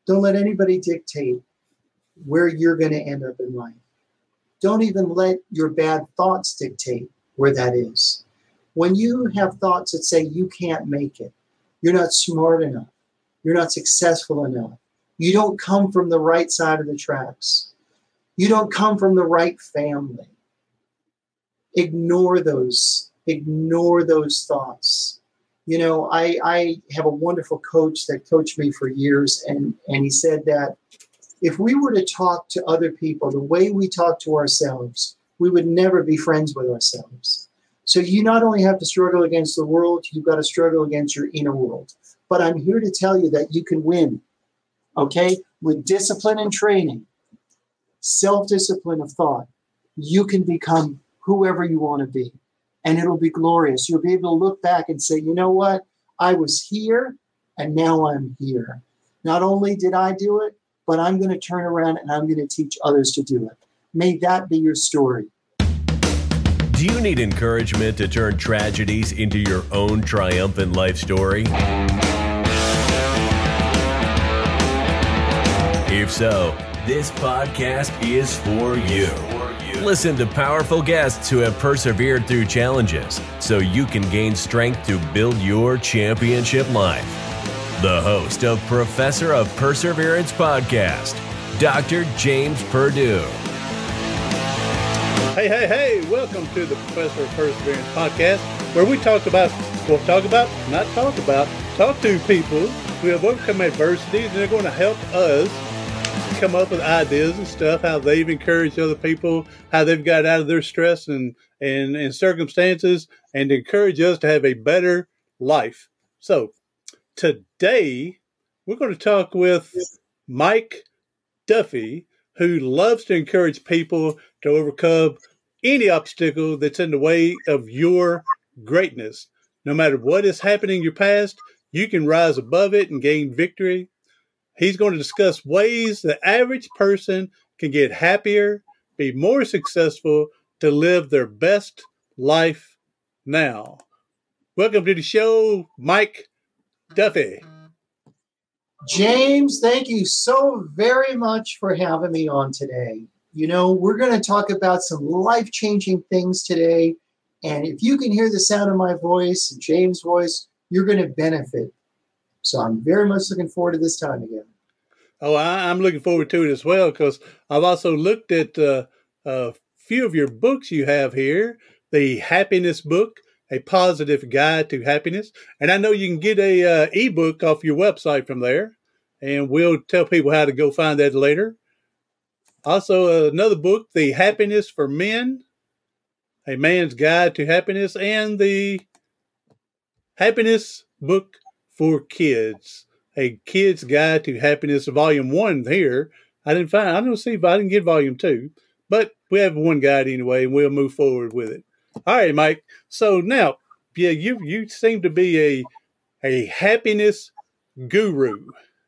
Don't let anybody dictate where you're going to end up in life. Don't even let your bad thoughts dictate where that is. When you have thoughts that say you can't make it, you're not smart enough, you're not successful enough, you don't come from the right side of the tracks, you don't come from the right family, ignore those thoughts. You know, I have a wonderful coach that coached me for years, and he said that if we were to talk to other people the way we talk to ourselves, we would never be friends with ourselves. So you not only have to struggle against the world, you've got to struggle against your inner world. But I'm here to tell you that you can win, okay? With discipline and training, self-discipline of thought, you can become whoever you want to be. And it'll be glorious. You'll be able to look back and say, you know what? I was here, and now I'm here. Not only did I do it, but I'm going to turn around and I'm going to teach others to do it. May that be your story. Do you need encouragement to turn tragedies into your own triumphant life story? If so, this podcast is for you. Listen to powerful guests who have persevered through challenges so you can gain strength to build your championship life. The host of Professor of Perseverance podcast, Dr. James Purdue. Hey, welcome to the Professor of Perseverance podcast, where we talk to people who have overcome adversities, and they're going to help us come up with ideas and stuff, how they've encouraged other people, how they've got out of their stress and circumstances, and encourage us to have a better life. So today, we're going to talk with Mike Duffy, who loves to encourage people to overcome any obstacle that's in the way of your greatness. No matter what is happening in your past, you can rise above it and gain victory. He's going to discuss ways the average person can get happier, be more successful, to live their best life now. Welcome to the show, Mike Duffy. James, thank you so very much for having me on today. You know, we're going to talk about some life-changing things today. And if you can hear the sound of my voice and James' voice, you're going to benefit. So I'm very much looking forward to this time again. Oh, I'm looking forward to it as well, because I've also looked at a few of your books you have here. The Happiness book, A Positive Guide to Happiness. And I know you can get a ebook off your website from there. And we'll tell people how to go find that later. Also, another book, The Happiness for Men, A Man's Guide to Happiness, and the Happiness book for Kids, A Kid's Guide to Happiness, Volume 1 here. I didn't get Volume 2, but we have one guide anyway, and we'll move forward with it. All right, Mike. So now, yeah, you seem to be a happiness guru.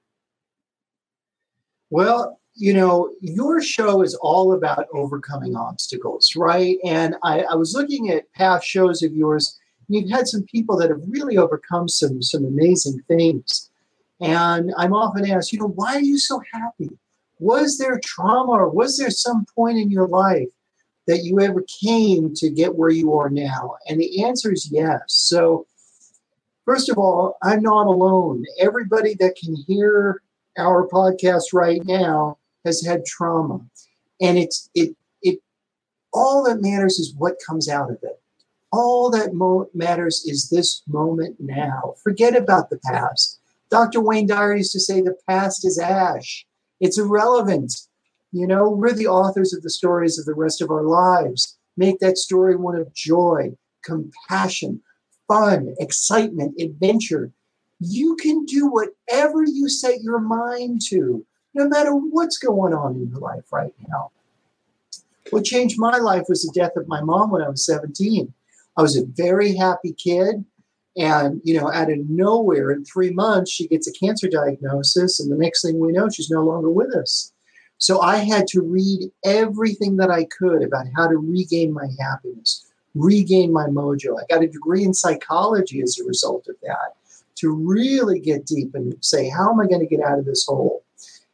Well, you know, your show is all about overcoming obstacles, right? And I was looking at past shows of yours, and you've had some people that have really overcome some amazing things. And I'm often asked, you know, why are you so happy? Was there trauma, or was there some point in your life that you ever came to get where you are now? And the answer is yes. So first of all, I'm not alone. Everybody that can hear our podcast right now has had trauma, and it all that matters is what comes out of it. All that matters is this moment now. Forget about the past. Dr. Wayne Dyer used to say the past is ash. It's irrelevant. You know, we're the authors of the stories of the rest of our lives. Make that story one of joy, compassion, fun, excitement, adventure. You can do whatever you set your mind to, no matter what's going on in your life right now. What changed my life was the death of my mom when I was 17. I was a very happy kid. And, you know, out of nowhere, in 3 months, she gets a cancer diagnosis. And the next thing we know, she's no longer with us. So I had to read everything that I could about how to regain my happiness, regain my mojo. I got a degree in psychology as a result of that, to really get deep and say, how am I going to get out of this hole?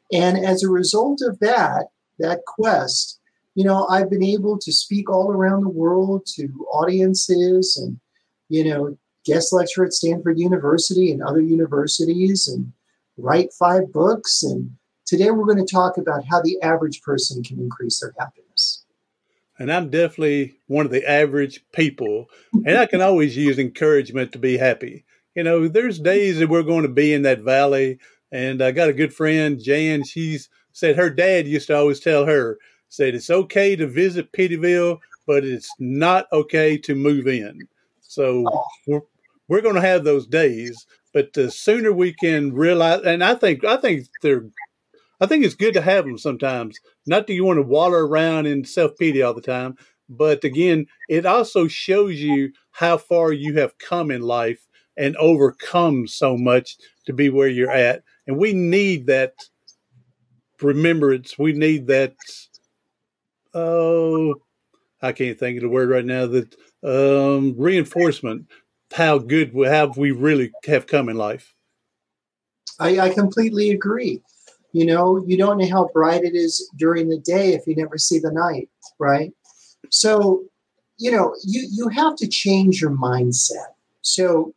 And as a result of that quest, I've been able to speak all around the world to audiences and, guest lecture at Stanford University and other universities and write 5 books. And today we're going to talk about how the average person can increase their happiness. And I'm definitely one of the average people, and I can always use encouragement to be happy. There's days that we're going to be in that valley, and I got a good friend, Jan. She said her dad used to always tell her, said it's okay to visit Peteyville, but it's not okay to move in. So we're going to have those days, but the sooner we can realize, and I think it's good to have them sometimes. Not that you want to wallow around in self-pity all the time, but again, it also shows you how far you have come in life and overcome so much to be where you're at. And we need that remembrance. We need that, I can't think of the word right now, that reinforcement, how we really have come in life. I completely agree. You don't know how bright it is during the day if you never see the night, right? So, you have to change your mindset. So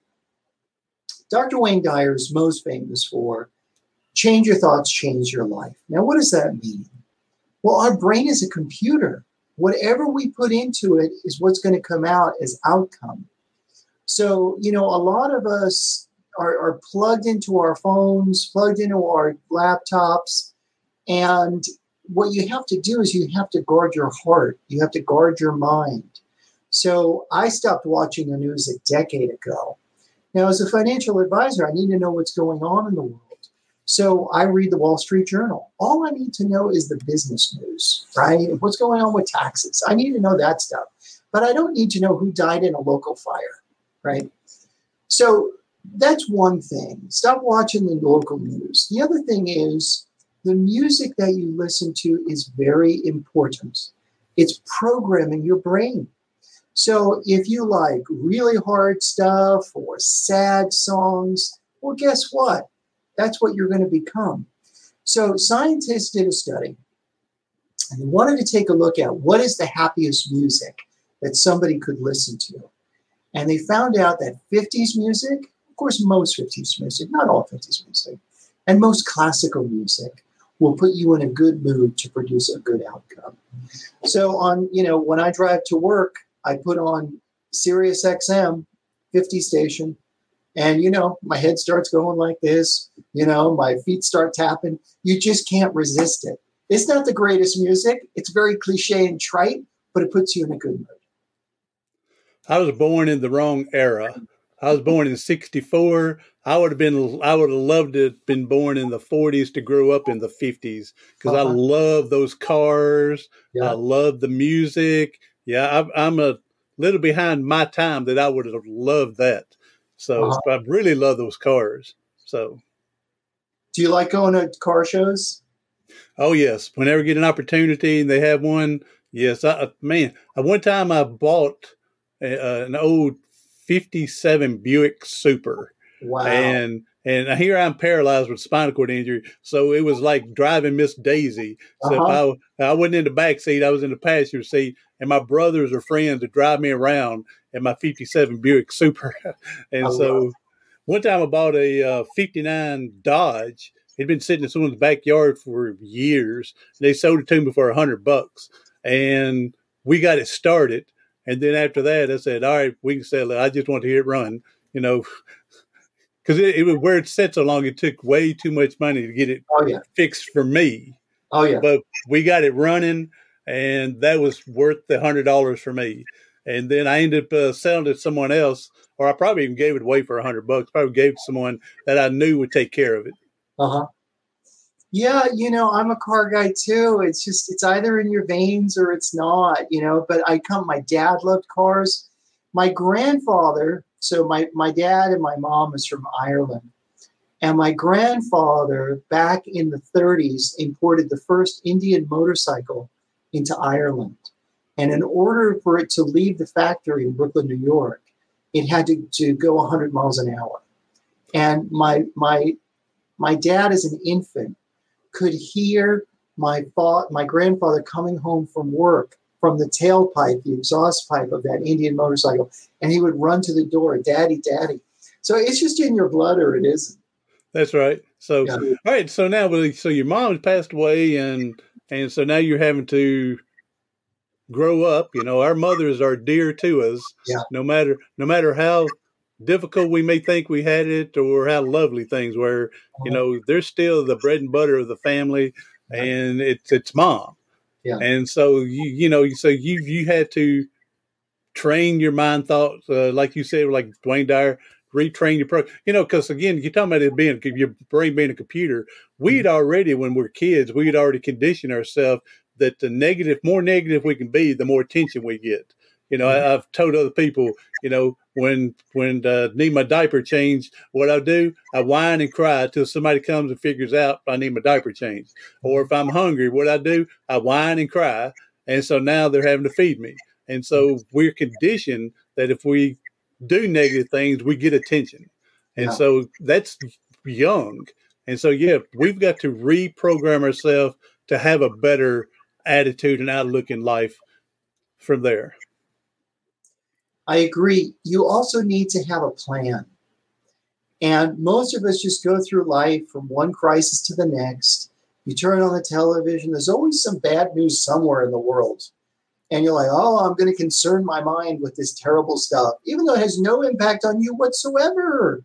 Dr. Wayne Dyer is most famous for change your thoughts, change your life. Now, what does that mean? Well, our brain is a computer. Whatever we put into it is what's going to come out as outcome. So, a lot of us are plugged into our phones, plugged into our laptops. And what you have to do is you have to guard your heart. You have to guard your mind. So I stopped watching the news a decade ago. Now, as a financial advisor, I need to know what's going on in the world. So I read the Wall Street Journal. All I need to know is the business news, right? What's going on with taxes? I need to know that stuff. But I don't need to know who died in a local fire, right? So that's one thing. Stop watching the local news. The other thing is the music that you listen to is very important. It's programming your brain. So if you like really hard stuff or sad songs, well, guess what? That's what you're going to become. So scientists did a study and they wanted to take a look at what is the happiest music that somebody could listen to. And they found out that 50s music, of course, most 50s music, not all 50s music, and most classical music will put you in a good mood to produce a good outcome. So when I drive to work, I put on Sirius XM 50 station, and, my head starts going like this, my feet start tapping. You just can't resist it. It's not the greatest music. It's very cliche and trite, but it puts you in a good mood. I was born in the wrong era. I was born in 1964. I would have loved to have been born in the 1940s to grow up in the 1950s because I love those cars. Yeah. I love the music. Yeah, I'm a little behind my time that I would have loved that. So I really love those cars. So, do you like going to car shows? Oh yes, whenever I get an opportunity and they have one, yes. One time I bought an old '57 Buick Super. Wow. And here I'm paralyzed with spinal cord injury, so it was like driving Miss Daisy. So if I wasn't in the back seat, I was in the passenger seat, and my brothers or friends would drive me around in my '57 Buick Super. And so one time I bought a '59 Dodge. It'd been sitting in someone's backyard for years. They sold it to me for $100, and we got it started. And then after that, I said, all right, we can sell it. I just want to hear it run, because it was where it sat so long. It took way too much money to get it fixed for me. Oh, yeah. But we got it running, and that was worth the $100 for me. And then I ended up selling it to someone else, or I probably even gave it away for $100. Probably gave it to someone that I knew would take care of it. Yeah, I'm a car guy too. It's either in your veins or it's not, but my dad loved cars. My grandfather, so my dad and my mom is from Ireland. And my grandfather back in the 1930s imported the first Indian motorcycle into Ireland. And in order for it to leave the factory in Brooklyn, New York, it had to go 100 miles an hour. And my dad as an infant could hear my grandfather coming home from work from the tailpipe, the exhaust pipe of that Indian motorcycle, and he would run to the door, "Daddy, Daddy." So it's just in your blood, or it isn't. That's right. So, Yeah. all right. So now, so your mom has passed away, and so now you're having to grow up. Our mothers are dear to us. Yeah. No matter how difficult we may think we had it, or how lovely things were, they're still the bread and butter of the family, and it's mom. Yeah. And so you had to train your mind thoughts, like you said, like Dwayne Dyer, retrain your because again, you're talking about it being your brain being a computer. We'd already, when we're kids, we'd already conditioned ourselves that the more negative we can be, the more attention we get. I've told other people, when need my diaper changed, what I do, I whine and cry till somebody comes and figures out I need my diaper changed. Or if I'm hungry, what I do, I whine and cry. And so now they're having to feed me. And so we're conditioned that if we do negative things, we get attention. And so that's young. And so, we've got to reprogram ourselves to have a better attitude and outlook in life from there. I agree. You also need to have a plan. And most of us just go through life from one crisis to the next. You turn on the television, there's always some bad news somewhere in the world. And you're like, oh, I'm going to concern my mind with this terrible stuff, even though it has no impact on you whatsoever.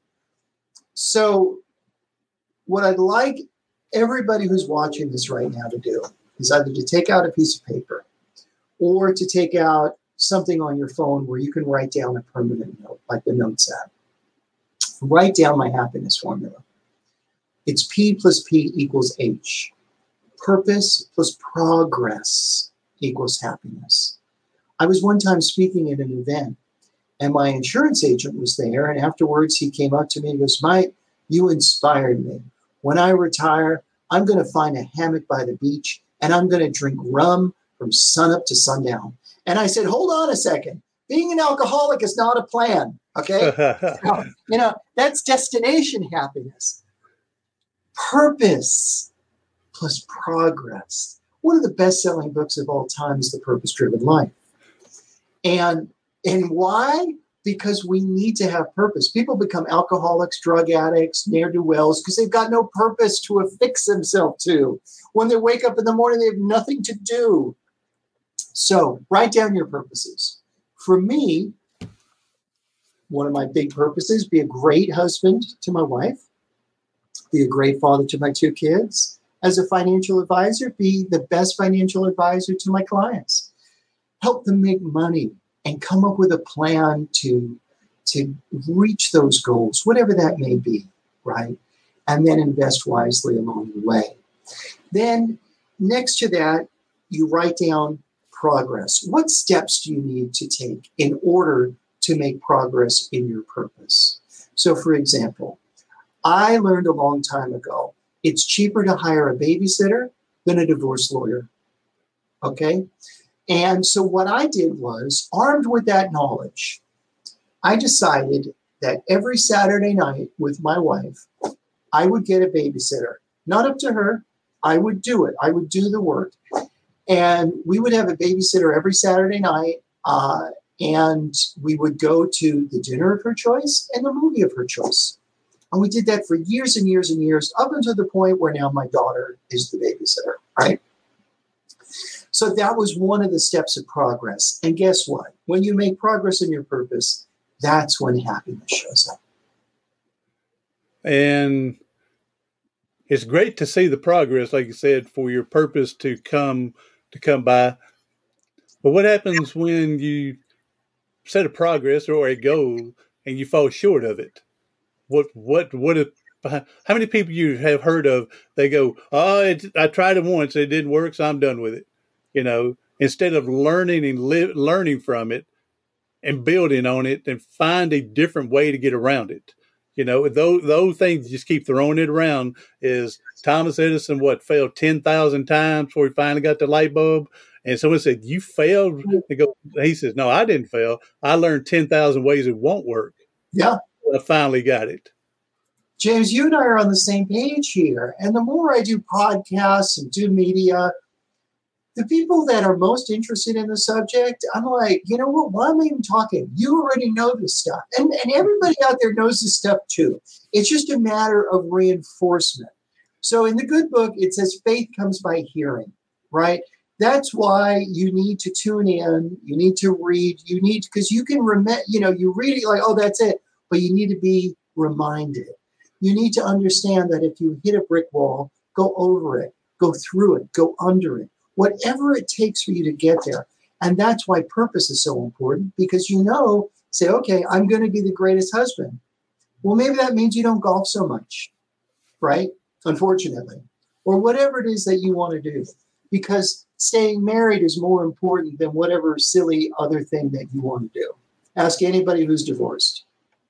So what I'd like everybody who's watching this right now to do is either to take out a piece of paper or to take out something on your phone where you can write down a permanent note, like the Notes app. Write down my happiness formula. It's P plus P equals H. Purpose plus progress equals happiness. I was one time speaking at an event, and my insurance agent was there, and afterwards he came up to me and goes, "Mike, you inspired me. When I retire, I'm going to find a hammock by the beach, and I'm going to drink rum from sunup to sundown." And I said, hold on a second. Being an alcoholic is not a plan, okay? That's destination happiness. Purpose plus progress. One of the best-selling books of all time is The Purpose-Driven Life. And why? Because we need to have purpose. People become alcoholics, drug addicts, ne'er-do-wells because they've got no purpose to affix themselves to. When they wake up in the morning, they have nothing to do. So write down your purposes. For me, one of my big purposes, be a great husband to my wife, be a great father to my 2 kids. As a financial advisor, be the best financial advisor to my clients. Help them make money and come up with a plan to reach those goals, whatever that may be, right? And then invest wisely along the way. Then next to that, you write down progress. What steps do you need to take in order to make progress in your purpose? So, for example, I learned a long time ago, it's cheaper to hire a babysitter than a divorce lawyer. Okay? And so what I did was, armed with that knowledge, I decided that every Saturday night with my wife, I would get a babysitter. Not up to her. I would do it. I would do the work. And we would have a babysitter every Saturday night, and we would go to the dinner of her choice and the movie of her choice. And we did that for years and years and years, up until the point where now my daughter is the babysitter, right? So that was one of the steps of progress. And guess what? When you make progress in your purpose, that's when happiness shows up. And it's great to see the progress, like you said, for your purpose to come by. But what happens when you set a progress or a goal and you fall short of it? What if, how many people you have heard of, they go, oh, I tried it once, it didn't work, so I'm done with it. Instead of learning and learning from it and building on it and find a different way to get around it. Those things just keep throwing it around. Is Thomas Edison failed 10,000 times before he finally got the light bulb? And someone said, "You failed." He says, "No, I didn't fail. I learned 10,000 ways it won't work." Yeah, I finally got it. James, you and I are on the same page here. And the more I do podcasts and do media, the people that are most interested in the subject, I'm like, you know what? Why am I even talking? You already know this stuff. And everybody out there knows this stuff too. It's just a matter of reinforcement. So in the good book, it says faith comes by hearing, right? That's why you need to tune in. You need to read. You need, because you can remember, you read it like, oh, that's it. But you need to be reminded. You need to understand that if you hit a brick wall, go over it, go through it, go under it. Whatever it takes for you to get there. And that's why purpose is so important, because say, okay, I'm going to be the greatest husband. Well, maybe that means you don't golf so much, right? Unfortunately. Or whatever it is that you want to do. Because staying married is more important than whatever silly other thing that you want to do. Ask anybody who's divorced.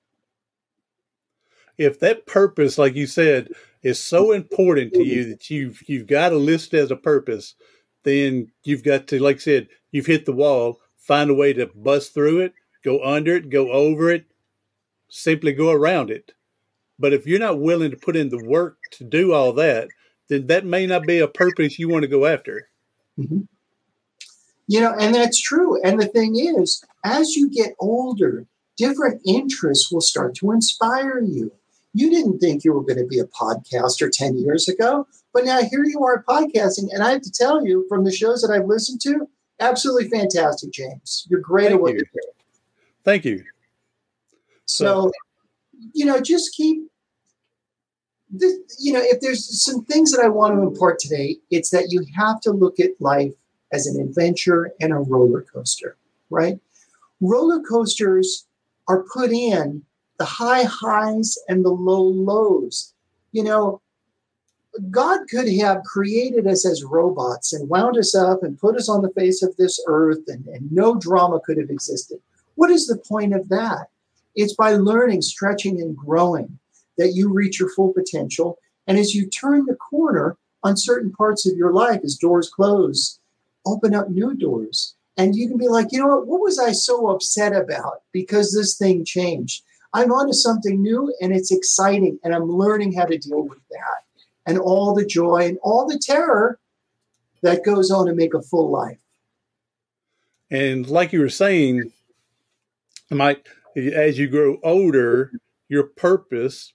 If that purpose, like you said, is so important to you that you've got to list it as a purpose, then you've got to, like I said, you've hit the wall, find a way to bust through it, go under it, go over it, simply go around it. But if you're not willing to put in the work to do all that, then that may not be a purpose you want to go after. Mm-hmm. And that's true. And the thing is, as you get older, different interests will start to inspire you. You didn't think you were going to be a podcaster 10 years ago, but now here you are podcasting. And I have to tell you, from the shows that I've listened to, absolutely fantastic, James. You're great at what you do. Thank you. So, just keep this, if there's some things that I want to impart today, it's that you have to look at life as an adventure and a roller coaster, right? Roller coasters are put in the high highs and the low lows. God could have created us as robots and wound us up and put us on the face of this earth, and no drama could have existed. What is the point of that? It's by learning, stretching, and growing that you reach your full potential. And as you turn the corner on certain parts of your life, as doors close, open up new doors. And you can be like, what was I so upset about? Because this thing changed. I'm onto something new, and it's exciting, and I'm learning how to deal with that. And all the joy and all the terror that goes on to make a full life. And like you were saying, Mike, as you grow older, your purpose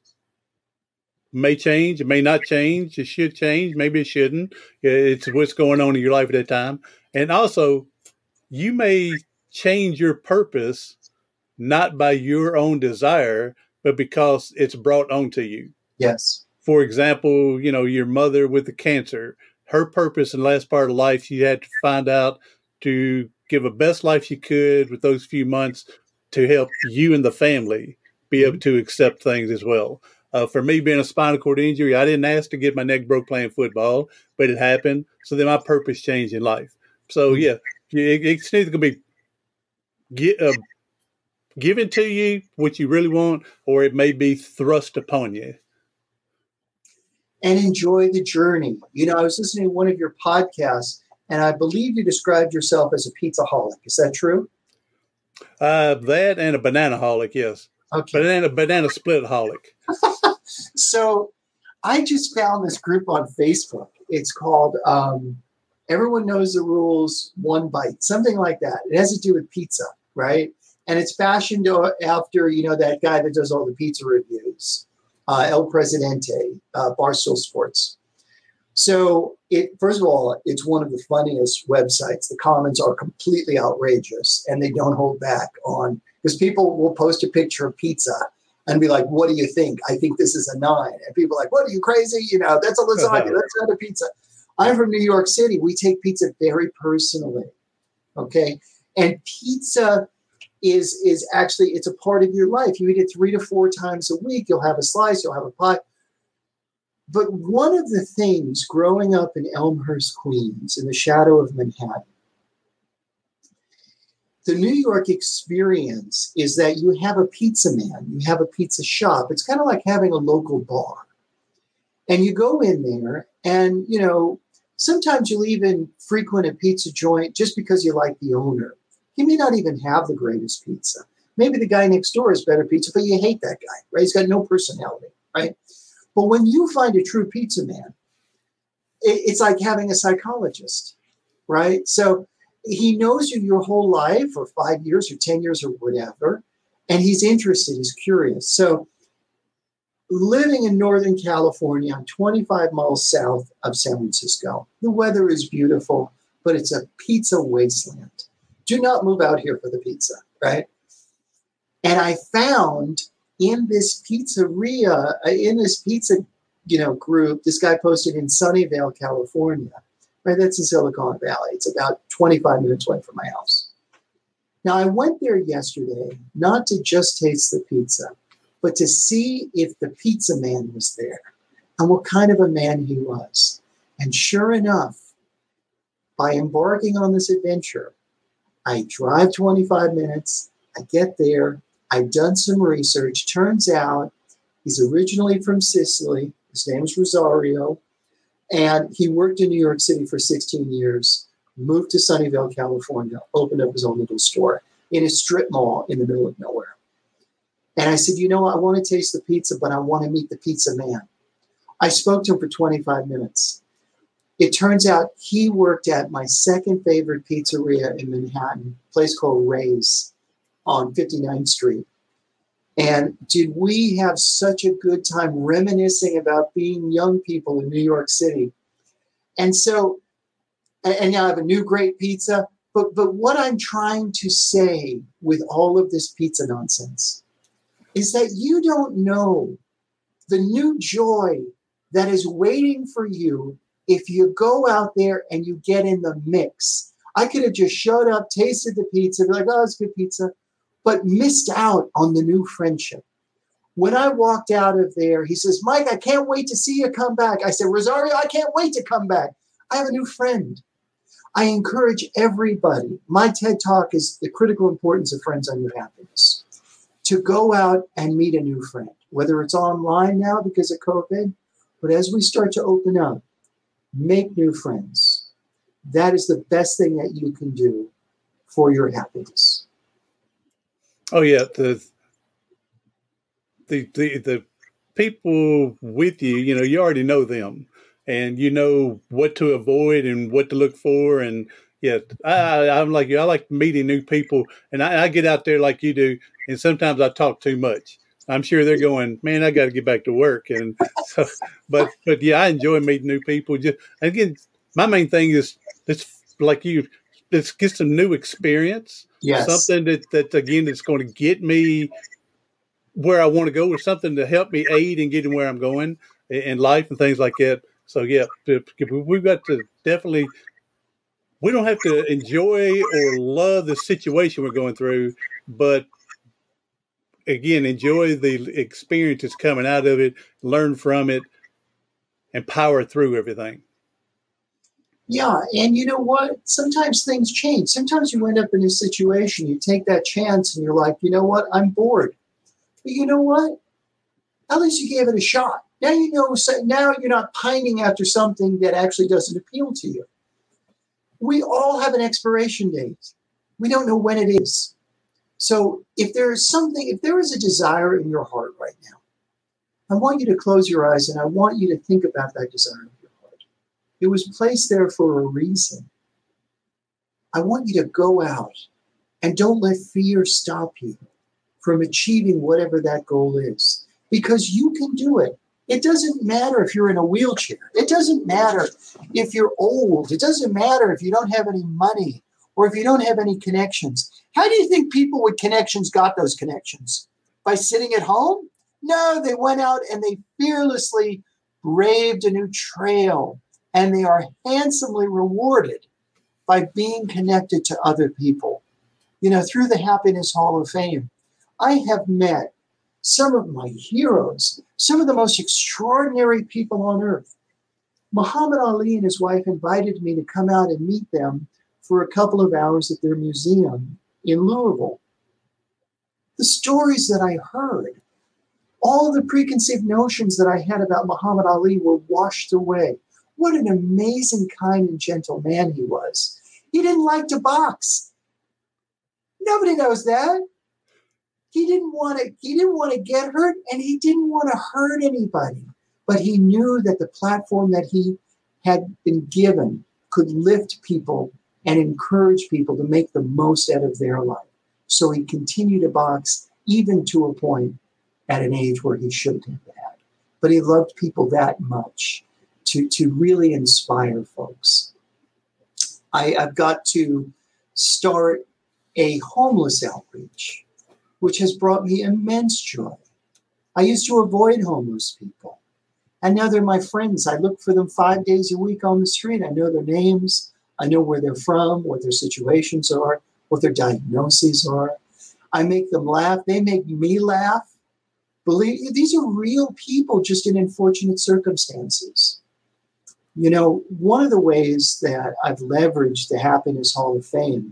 may change. It may not change. It should change. Maybe it shouldn't. It's what's going on in your life at that time. And also, you may change your purpose not by your own desire, but because it's brought onto you. Yes. For example, your mother with the cancer, her purpose in the last part of life, she had to find out to give a best life she could with those few months to help you and the family be able to accept things as well. For me, being a spinal cord injury, I didn't ask to get my neck broke playing football, but it happened. So then my purpose changed in life. So yeah, it's either going to be given to you what you really want, or it may be thrust upon you. And enjoy the journey. I was listening to one of your podcasts, and I believe you described yourself as a pizza-holic. Is that true? That and a banana-holic, yes. Okay. Banana split-holic. So I just found this group on Facebook. It's called Everyone Knows the Rules, One Bite, something like that. It has to do with pizza, right? And it's fashioned after, that guy that does all the pizza reviews, El Presidente, Barstool Sports. So first of all, it's one of the funniest websites. The comments are completely outrageous, and they don't hold back on, because people will post a picture of pizza and be like, what do you think? I think this is a 9. And people are like, what, are you crazy? That's a lasagna. That's not a pizza. I'm from New York City. We take pizza very personally. Okay. And pizza is actually, it's a part of your life. You eat it 3 to 4 times a week. You'll have a slice, you'll have a pie. But one of the things growing up in Elmhurst, Queens, in the shadow of Manhattan, the New York experience is that you have a pizza man, you have a pizza shop. It's kind of like having a local bar. And you go in there and, sometimes you'll even frequent a pizza joint just because you like the owner. He may not even have the greatest pizza. Maybe the guy next door has better pizza, but you hate that guy, right? He's got no personality. right? But when you find a true pizza man, it's like having a psychologist, right? So he knows you your whole life, or 5 years or 10 years or whatever, and he's interested, he's curious. So living in Northern California, I'm 25 miles south of San Francisco. The weather is beautiful, but it's a pizza wasteland. Do not move out here for the pizza, right? And I found in this pizzeria, in this pizza, group, this guy posted in Sunnyvale, California, right? That's in Silicon Valley. It's about 25 minutes away from my house. Now, I went there yesterday, not to just taste the pizza, but to see if the pizza man was there and what kind of a man he was. And sure enough, by embarking on this adventure, I drive 25 minutes, I get there, I've done some research. Turns out he's originally from Sicily. His name's Rosario. And he worked in New York City for 16 years, moved to Sunnyvale, California, opened up his own little store in a strip mall in the middle of nowhere. And I said, I want to taste the pizza, but I want to meet the pizza man. I spoke to him for 25 minutes. It turns out he worked at my second favorite pizzeria in Manhattan, a place called Ray's on 59th Street. And did we have such a good time reminiscing about being young people in New York City? And so, and now I have a new great pizza. But what I'm trying to say with all of this pizza nonsense is that you don't know the new joy that is waiting for you if you go out there and you get in the mix. I could have just showed up, tasted the pizza, be like, oh, it's good pizza, but missed out on the new friendship. When I walked out of there, he says, Mike, I can't wait to see you come back. I said, Rosario, I can't wait to come back. I have a new friend. I encourage everybody. My TED Talk is the critical importance of friends on your happiness. To go out and meet a new friend, whether it's online now because of COVID, but as we start to open up, make new friends. That is the best thing that you can do for your happiness. Oh yeah, the people with you, you already know them, and you know what to avoid and what to look for. And yeah, I'm like you. I like meeting new people, and I get out there like you do. And sometimes I talk too much. I'm sure they're going, man, I got to get back to work. And so, but yeah, I enjoy meeting new people. Just again, my main thing is it's like you. Let's get some new experience. Yes. Something that again is going to get me where I want to go, or something to help me aid in getting where I'm going in life and things like that. So yeah, we've got to definitely. We don't have to enjoy or love the situation we're going through, but again, enjoy the experiences coming out of it, learn from it, and power through everything. Yeah, and you know what? Sometimes things change. Sometimes you end up in a situation, you take that chance, and you're like, you know what? I'm bored. But you know what? At least you gave it a shot. Now you know. Now you're not pining after something that actually doesn't appeal to you. We all have an expiration date. We don't know when it is. So if there is a desire in your heart right now, I want you to close your eyes and I want you to think about that desire in your heart. It was placed there for a reason. I want you to go out and don't let fear stop you from achieving whatever that goal is, because you can do it. It doesn't matter if you're in a wheelchair. It doesn't matter if you're old. It doesn't matter if you don't have any money or if you don't have any connections. How do you think people with connections got those connections? By sitting at home? No, they went out and they fearlessly braved a new trail, and they are handsomely rewarded by being connected to other people. Through the Happiness Hall of Fame, I have met some of my heroes, some of the most extraordinary people on earth. Muhammad Ali and his wife invited me to come out and meet them for a couple of hours at their museum in Louisville. The stories that I heard, all the preconceived notions that I had about Muhammad Ali were washed away. What an amazing, kind, and gentle man he was. He didn't like to box. Nobody knows that. He didn't want to get hurt, and he didn't want to hurt anybody. But he knew that the platform that he had been given could lift people and encourage people to make the most out of their life. So he continued to box even to a point at an age where he shouldn't have had. But he loved people that much to really inspire folks. I've got to start a homeless outreach, which has brought me immense joy. I used to avoid homeless people, and now they're my friends. I look for them 5 days a week on the street. I know their names. I know where they're from, what their situations are, what their diagnoses are. I make them laugh. They make me laugh. Believe these are real people, just in unfortunate circumstances. You know, one of the ways that I've leveraged the Happiness Hall of Fame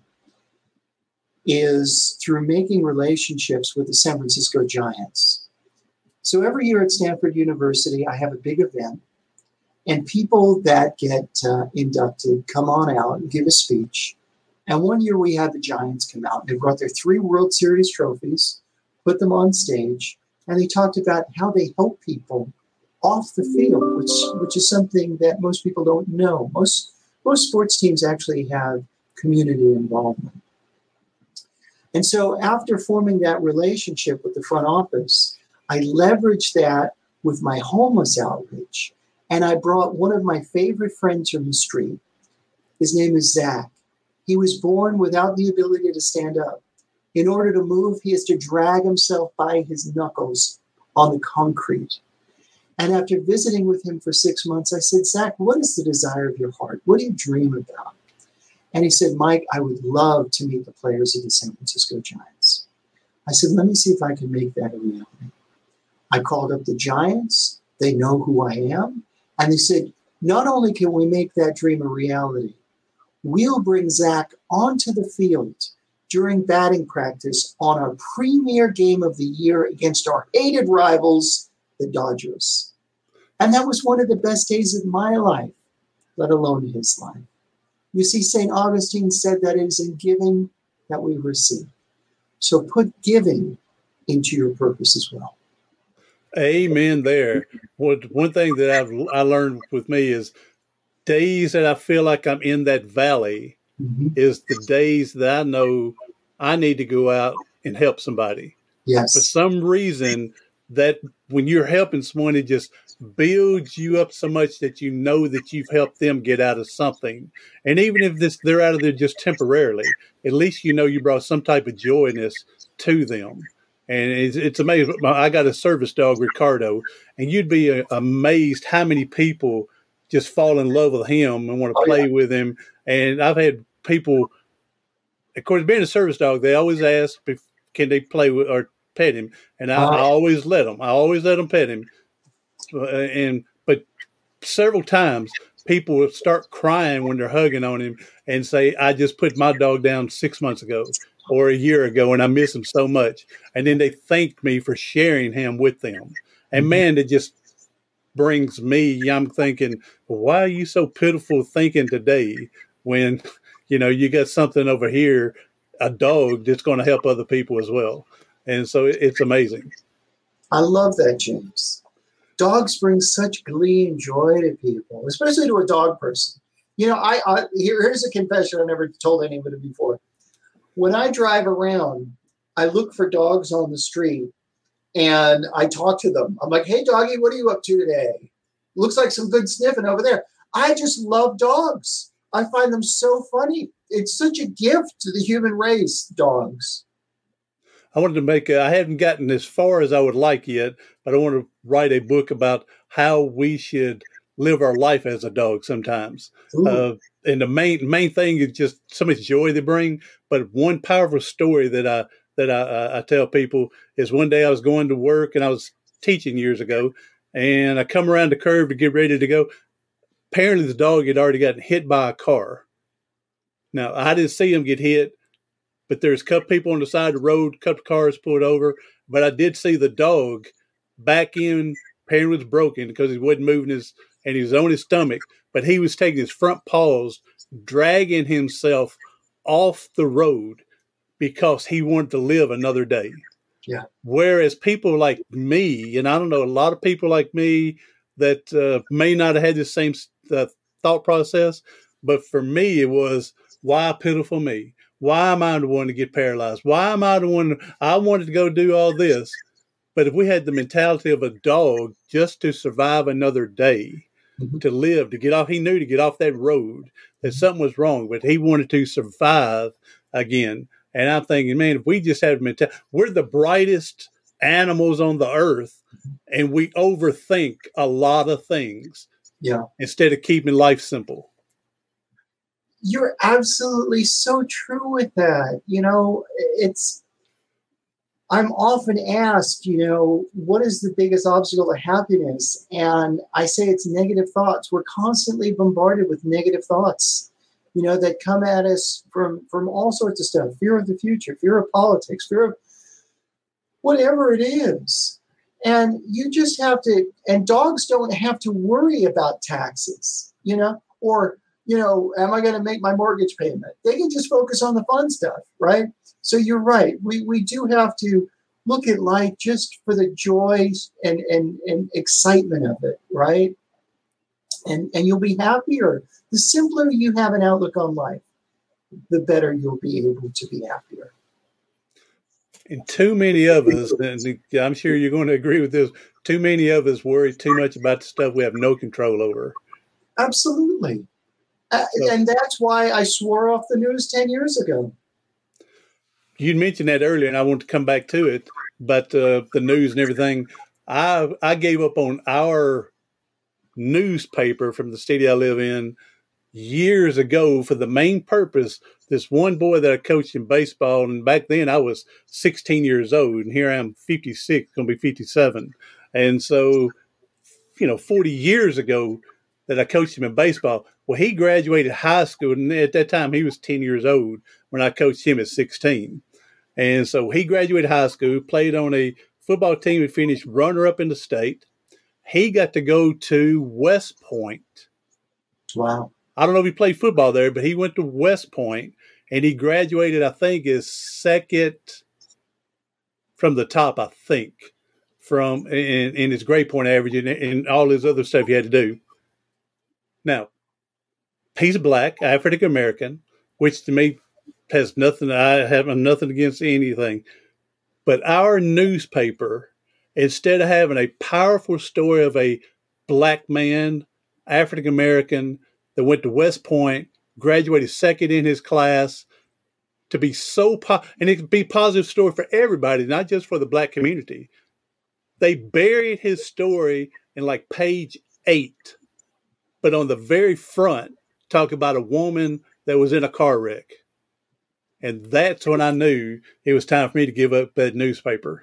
is through making relationships with the San Francisco Giants. So every year at Stanford University, I have a big event, and people that get inducted come on out and give a speech. And one year we had the Giants come out. They brought their 3 World Series trophies, put them on stage, and they talked about how they help people off the field, which is something that most people don't know. Most sports teams actually have community involvement. And so after forming that relationship with the front office, I leveraged that with my homeless outreach. And I brought one of my favorite friends from the street. His name is Zach. He was born without the ability to stand up. In order to move, he has to drag himself by his knuckles on the concrete. And after visiting with him for 6 months, I said, Zach, what is the desire of your heart? What do you dream about? And he said, Mike, I would love to meet the players of the San Francisco Giants. I said, let me see if I can make that a reality. I called up the Giants. They know who I am. And they said, not only can we make that dream a reality, we'll bring Zach onto the field during batting practice on our premier game of the year against our hated rivals, the Dodgers. And that was one of the best days of my life, let alone his life. You see, St. Augustine said that it is in giving that we receive. So put giving into your purpose as well. Amen there. One thing that I learned with me is days that I feel like I'm in that valley is the days that I know I need to go out and help somebody. Yes. For some reason, that when you're helping someone, it just builds you up so much that you know that you've helped them get out of something. And even if they're out of there just temporarily, at least you know you brought some type of joyness to them. And it's amazing. I got a service dog, Ricardo, and you'd be amazed how many people just fall in love with him and want to play with him. And I've had people, of course, being a service dog, they always ask, can they play with or pet him? And I always let them. I always let them pet him. But several times people will start crying when they're hugging on him and say, I just put my dog down 6 months ago or a year ago and I miss him so much. And then they thanked me for sharing him with them. And man, it just brings me, I'm thinking, well, why are you so pitiful thinking today when, you got something over here, a dog that's going to help other people as well. And so it's amazing. I love that, James. Dogs bring such glee and joy to people, especially to a dog person. Here's a confession I never told anybody before. When I drive around, I look for dogs on the street and I talk to them. I'm like, hey, doggy, what are you up to today? Looks like some good sniffing over there. I just love dogs. I find them so funny. It's such a gift to the human race, dogs. I wanted to I haven't gotten as far as I would like yet, but I want to write a book about how we should live our life as a dog sometimes. And the main thing is just so much joy they bring. But one powerful story that I tell people is one day I was going to work and I was teaching years ago, and I come around the curve to get ready to go. Apparently the dog had already gotten hit by a car. Now, I didn't see him get hit, but there's a couple people on the side of the road, a couple cars pulled over. But I did see the dog back in. Apparently was broken because he wasn't moving and he was on his stomach. But he was taking his front paws, dragging himself off the road because he wanted to live another day. Yeah. Whereas people like me, and I don't know, a lot of people like me that may not have had the same thought process, but for me, it was, why pitiful me? Why am I the one to get paralyzed? Why am I the one? I wanted to go do all this. But if we had the mentality of a dog just to survive another day, to live, to get off, he knew to get off that road, that something was wrong, but he wanted to survive again. And I'm thinking, man, if we just had mentality, we're the brightest animals on the earth, and we overthink a lot of things. Yeah. Instead of keeping life simple. You're absolutely so true with that. I'm often asked, what is the biggest obstacle to happiness? And I say it's negative thoughts. We're constantly bombarded with negative thoughts, that come at us from all sorts of stuff. Fear of the future, fear of politics, fear of whatever it is. And you just have to, and dogs don't have to worry about taxes, or, am I going to make my mortgage payment? They can just focus on the fun stuff, right? So you're right. We do have to look at life just for the joys and excitement of it, right? And you'll be happier. The simpler you have an outlook on life, the better you'll be able to be happier. And too many of us, and I'm sure you're going to agree with this, too many of us worry too much about the stuff we have no control over. Absolutely. And that's why I swore off the news 10 years ago. You mentioned that earlier, and I want to come back to it, but the news and everything, I gave up on our newspaper from the city I live in years ago for the main purpose. This one boy that I coached in baseball, and back then I was 16 years old, and here I am 56, going to be 57. And so, 40 years ago that I coached him in baseball, well, he graduated high school, and at that time he was 10 years old when I coached him at 16. And so he graduated high school, played on a football team, and finished runner-up in the state. He got to go to West Point. Wow. I don't know if he played football there, but he went to West Point, and he graduated, I think, his second from the top, I think, in his grade point average and all his other stuff he had to do. Now, he's black, African American, which to me has nothing. I have nothing against anything, but our newspaper, instead of having a powerful story of a black man, African American, that went to West Point, graduated second in his class, to be so and it could be a positive story for everybody, not just for the black community. They buried his story in like page 8, but on the very front, talk about a woman that was in a car wreck. And that's when I knew it was time for me to give up that newspaper.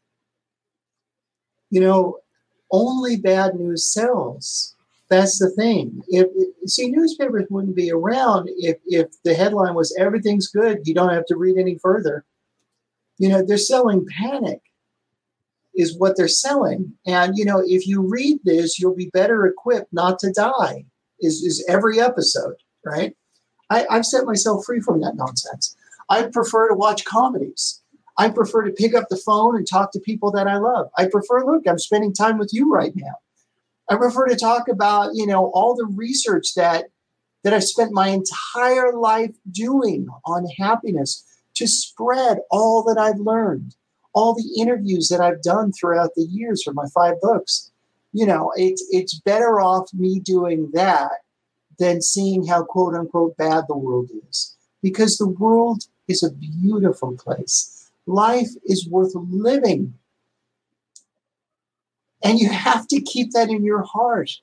Only bad news sells. That's the thing. Newspapers wouldn't be around if the headline was everything's good, you don't have to read any further. They're selling panic is what they're selling. And, if you read this, you'll be better equipped not to die is every episode, right? I've set myself free from that nonsense. I prefer to watch comedies. I prefer to pick up the phone and talk to people that I love. I prefer, look, I'm spending time with you right now. I prefer to talk about, all the research that I've spent my entire life doing on happiness to spread all that I've learned, all the interviews that I've done throughout the years for my 5 books. It's better off me doing that than seeing how quote unquote bad the world is, because the world is a beautiful place. Life is worth living. And you have to keep that in your heart.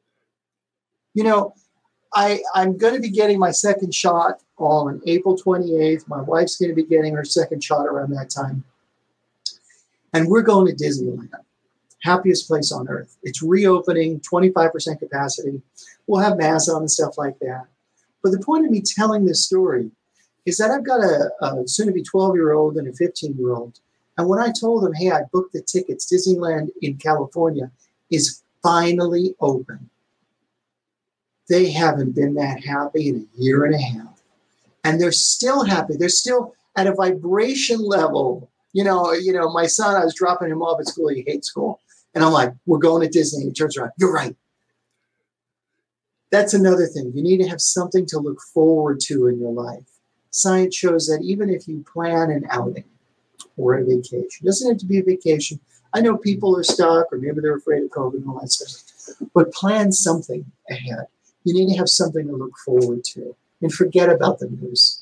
I'm going to be getting my second shot on April 28th. My wife's going to be getting her second shot around that time. And we're going to Disneyland. Happiest place on earth. It's reopening, 25% capacity. We'll have mass on and stuff like that. But the point of me telling this story is that I've got a soon-to-be 12-year-old and a 15-year-old. And when I told them, hey, I booked the tickets, Disneyland in California is finally open, they haven't been that happy in a year and a half. And they're still happy. They're still at a vibration level My son, I was dropping him off at school. He hates school. And I'm like, we're going to Disney. He turns around. You're right. That's another thing. You need to have something to look forward to in your life. Science shows that even if you plan an outing or a vacation, it doesn't have to be a vacation. I know people are stuck or maybe they're afraid of COVID and all that stuff, but plan something ahead. You need to have something to look forward to and forget about the news.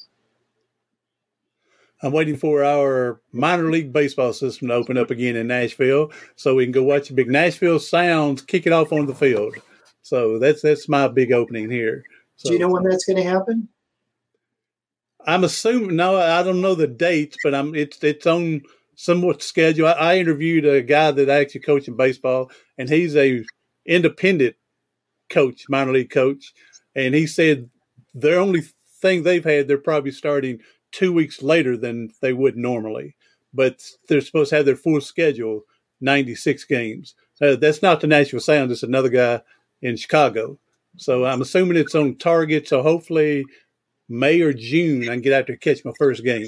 I'm waiting for our minor league baseball system to open up again in Nashville so we can go watch the big Nashville Sounds kick it off on the field. So that's my big opening here. So, do you know when that's going to happen? I'm assuming, no, I don't know the dates, but it's on somewhat schedule. I interviewed a guy that actually coached in baseball, and he's a independent coach, minor league coach, and he said their only thing they've had, they're probably starting 2 weeks later than they would normally, but they're supposed to have their full schedule, 96 games. That's not the Nashville Sound. It's another guy in Chicago. So I'm assuming it's on target. So hopefully May or June, I can get out there and catch my first game.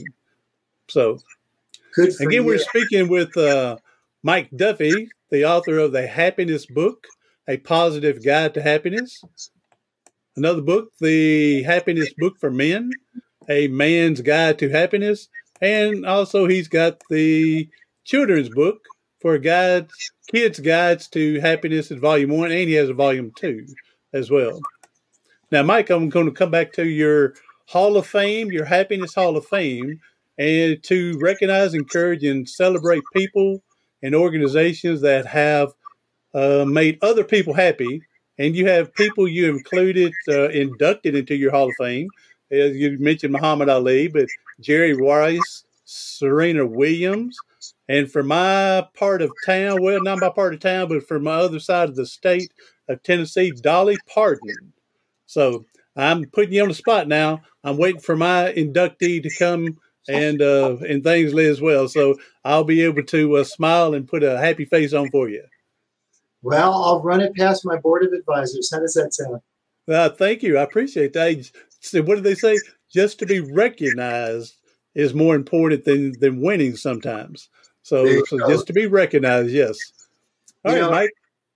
So good for again, you. we're speaking with Mike Duffy, the author of The Happiness Book, A Positive Guide to Happiness. Another book, The Happiness Book for Men, A Man's Guide to Happiness. And also he's got the children's book for kids' guides to happiness in volume 1, and he has a volume 2 as well. Now, Mike, I'm going to come back to your Hall of Fame, your Happiness Hall of Fame, and to recognize, encourage, and celebrate people and organizations that have made other people happy. And you have people you included, inducted into your Hall of Fame. As you mentioned Muhammad Ali, but Jerry Rice, Serena Williams, and for my part of town, well, not my part of town, but for my other side of the state of Tennessee, Dolly Parton. So I'm putting you on the spot now. I'm waiting for my inductee to come and things as well. So I'll be able to smile and put a happy face on for you. Well, I'll run it past my board of advisors. How does that sound? Thank you. I appreciate that. So what do they say? Just to be recognized is more important than winning sometimes. So just to be recognized, yes. All right, Mike.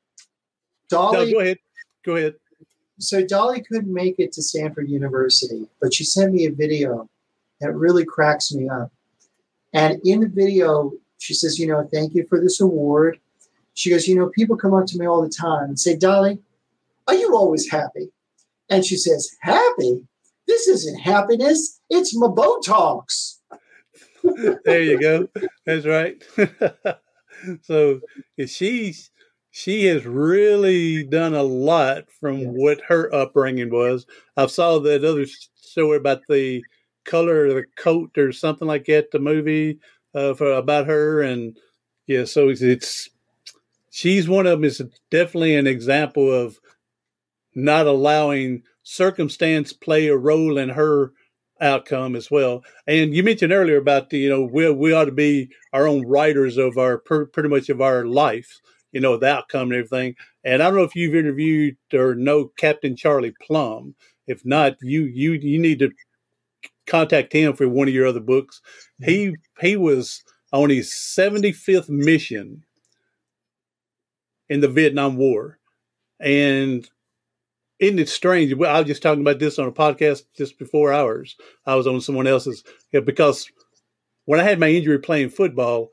Dolly, no, go ahead. So Dolly couldn't make it to Stanford University, but she sent me a video that really cracks me up. And in the video, she says, thank you for this award. She goes, people come up to me all the time and say, Dolly, are you always happy? And she says, happy? This isn't happiness. It's my Botox. There you go. That's right. So she has really done a lot from what her upbringing was. I saw that other story about the color of the coat or something like that, the movie about her. And yeah, so she's one of them. Is definitely an example of not allowing circumstance play a role in her outcome as well. And you mentioned earlier about we ought to be our own writers of our pretty much of our life, the outcome and everything. And I don't know if you've interviewed or know Captain Charlie Plum. If not, you need to contact him for one of your other books. He was on his 75th mission in the Vietnam War. And isn't it strange? I was just talking about this on a podcast just before ours. I was on someone else's. Because when I had my injury playing football,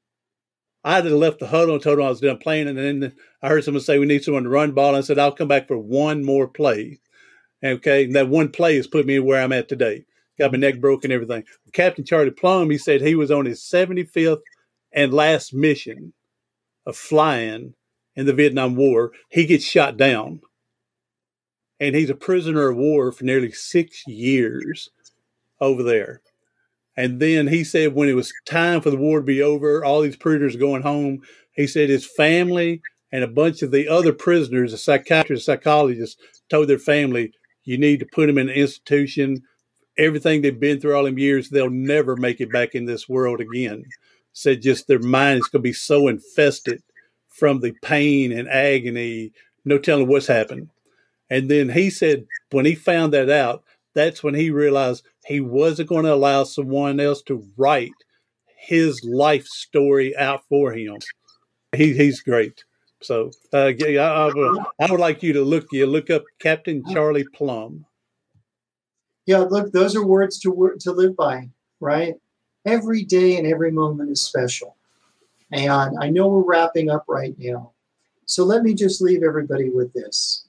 I had left the huddle and told them I was done playing. And then I heard someone say, we need someone to run the ball. And I said, I'll come back for one more play. Okay. And that one play has put me where I'm at today. Got my neck broken and everything. Captain Charlie Plum, he said he was on his 75th and last mission of flying in the Vietnam War. He gets shot down. And he's a prisoner of war for nearly 6 years over there. And then he said when it was time for the war to be over, all these prisoners going home, he said his family and a bunch of the other prisoners, the psychiatrists, psychologists, told their family, you need to put them in an institution. Everything they've been through all them years, they'll never make it back in this world again. Said just their mind is going to be so infested from the pain and agony, no telling what's happened. And then he said when he found that out, that's when he realized he wasn't going to allow someone else to write his life story out for him. He's great. So I would like you to look up Captain Charlie Plumb. Yeah, look, those are words to live by, right? Every day and every moment is special. And I know we're wrapping up right now. So let me just leave everybody with this.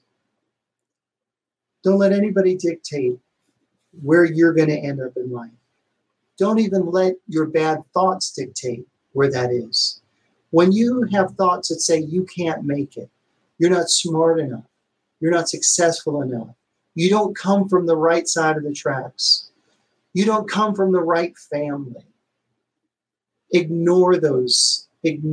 Don't let anybody dictate where you're going to end up in life. Don't even let your bad thoughts dictate where that is. When you have thoughts that say you can't make it, you're not smart enough, you're not successful enough, you don't come from the right side of the tracks, you don't come from the right family, ignore those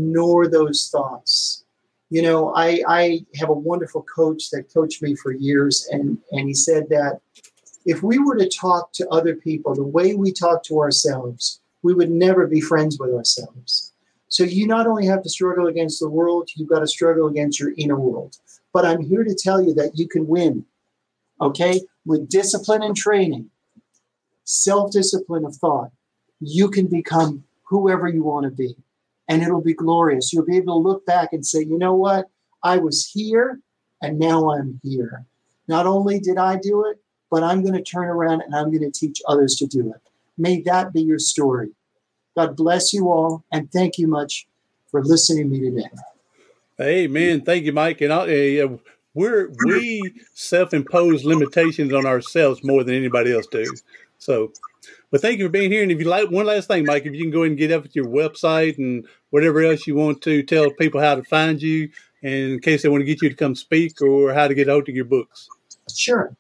thoughts. You know, I have a wonderful coach that coached me for years, and he said that if we were to talk to other people the way we talk to ourselves, we would never be friends with ourselves. So you not only have to struggle against the world, you've got to struggle against your inner world. But I'm here to tell you that you can win, okay? With discipline and training, self-discipline of thought, you can become whoever you want to be. And it'll be glorious. You'll be able to look back and say, you know what? I was here, and now I'm here. Not only did I do it, but I'm going to turn around and I'm going to teach others to do it. May that be your story. God bless you all, and thank you much for listening to me today. Amen. Thank you, Mike. And we self-impose limitations on ourselves more than anybody else do. So, but thank you for being here. And if you like, one last thing, Mike, if you can go ahead and get up at your website and whatever else you want to tell people how to find you, and in case they want to get you to come speak, or how to get hold of your books. Sure.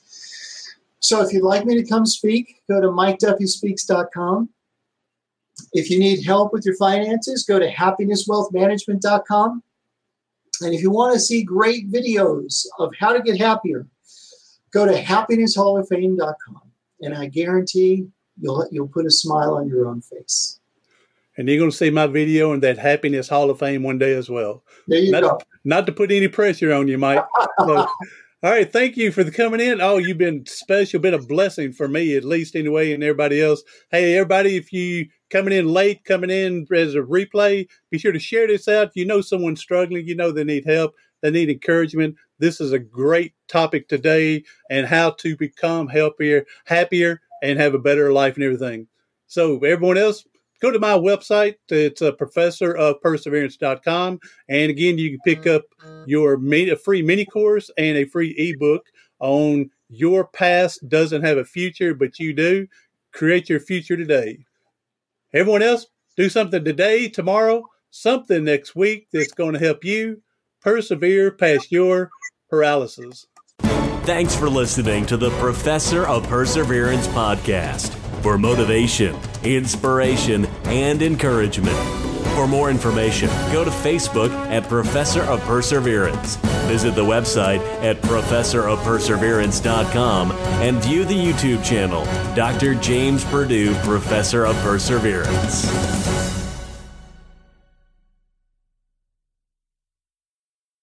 So if you'd like me to come speak, go to MikeDuffySpeaks.com. If you need help with your finances, go to HappinessWealthManagement.com. And if you want to see great videos of how to get happier, go to HappinessHallOfFame.com. And I guarantee you'll put a smile on your own face. And you're going to see my video in that Happiness Hall of Fame one day as well. There you go. Not to put any pressure on you, Mike. So, all right, thank you for coming in. Oh, you've been special, been a blessing for me, at least anyway, and everybody else. Hey, everybody, if you coming in late, coming in as a replay, be sure to share this out. If you know someone struggling, you know they need help, they need encouragement. This is a great topic today, and how to become happier, and have a better life and everything. So everyone else, go to my website. It's professorofperseverance.com. And again, you can pick up your a free mini course and a free ebook on Your Past Doesn't Have a Future, But You Do. Create your future today. Everyone else, do something today, tomorrow, something next week that's going to help you persevere past your paralysis. Thanks for listening to the Professor of Perseverance podcast. For motivation, inspiration, and encouragement. For more information, go to Facebook at Professor of Perseverance. Visit the website at professorofperseverance.com and view the YouTube channel, Dr. James Purdue, Professor of Perseverance.